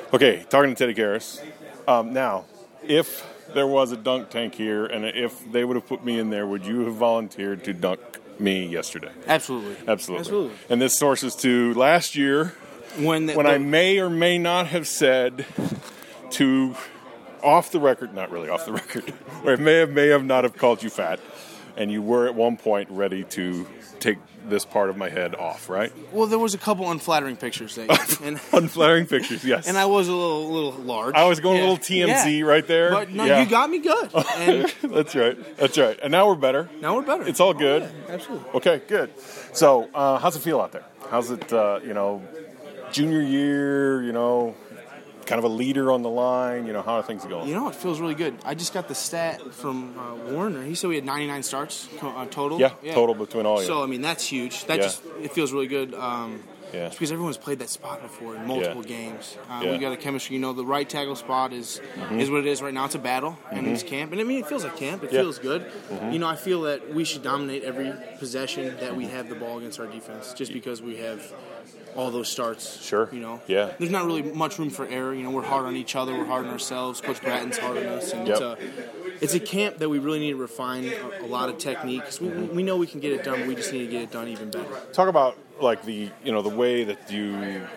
Okay, talking to Teddy Karras. Now, if there was a dunk tank here, and if they would have put me in there, would you have volunteered to dunk me yesterday? Absolutely. Absolutely. And this sources to last year when I may or may not have said to, off the record, not really off the record, or may have not have called you fat, and you were at one point ready to take this part of my head off, right? Well, there was a couple unflattering pictures there. Unflattering pictures, yes. And I was a little large. I was going a little TMZ right there. But no, you got me good. And That's right. And now we're better. It's all good. Yeah, absolutely. Okay, good. So, how's it feel out there? How's it, junior year, kind of a leader on the line, how are things going? It feels really good. I just got the stat from Warner. He said we had 99 starts total. Yeah, total between all. So, that's huge. It feels really good. It's because everyone's played that spot before in multiple games. We got a chemistry. The right tackle spot is what it is right now. It's a battle, and it's camp. And, it feels like camp. It feels good. I feel that we should dominate every possession that we have the ball against our defense just because we have all those starts. Sure. Yeah. There's not really much room for error. We're hard on each other. We're hard on ourselves. Coach Bratton's hard on us. And it's a camp that we really need to refine a lot of technique. 'Cause we know we can get it done, but we just need to get it done even better. Talk about, the way that you,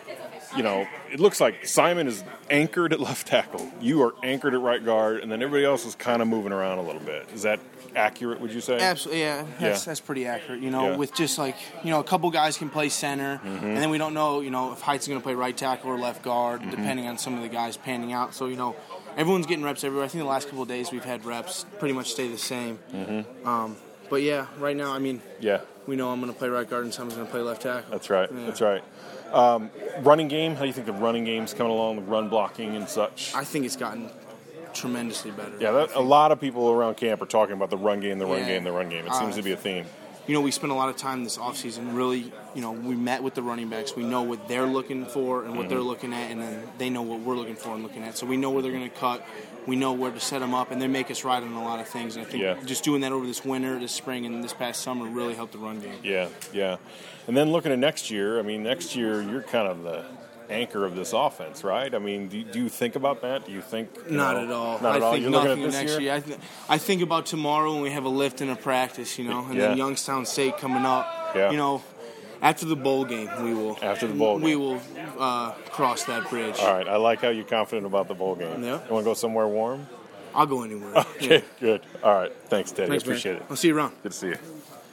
it looks like Simon is anchored at left tackle. You are anchored at right guard, and then everybody else is kind of moving around a little bit. Is that accurate, would you say? Absolutely, yeah. That's pretty accurate. With just a couple guys can play center, and then we don't know, if Height's going to play right tackle or left guard, depending on some of the guys panning out. So, everyone's getting reps everywhere. I think the last couple of days we've had reps pretty much stay the same. But yeah, right now, we know I'm going to play right guard and someone's going to play left tackle. That's right. Yeah. That's right. Running game, how do you think the running game's coming along, the run blocking and such? I think it's gotten tremendously better. Yeah, a lot of people around camp are talking about the run game. It seems to be a theme. We spent a lot of time this offseason really, we met with the running backs. We know what they're looking for and what they're looking at, and then they know what we're looking for and looking at. So we know where they're going to cut. We know where to set them up, and they make us ride on a lot of things. And I think just doing that over this winter, this spring, and this past summer really helped the run game. Yeah. And then looking at next year, next year you're kind of the anchor of this offense, right? Do you think about that? Do you think not at all? Not at all. Think nothing next year. I think about tomorrow when we have a lift and a practice, and then Youngstown State coming up. Yeah. After the bowl game, we will. After the bowl game, we will cross that bridge. All right. I like how you're confident about the bowl game. Yeah. You want to go somewhere warm? I'll go anywhere. Okay. Good. All right. Thanks, Teddy. Thanks, I appreciate man. it. I'll see you around. Good to see you.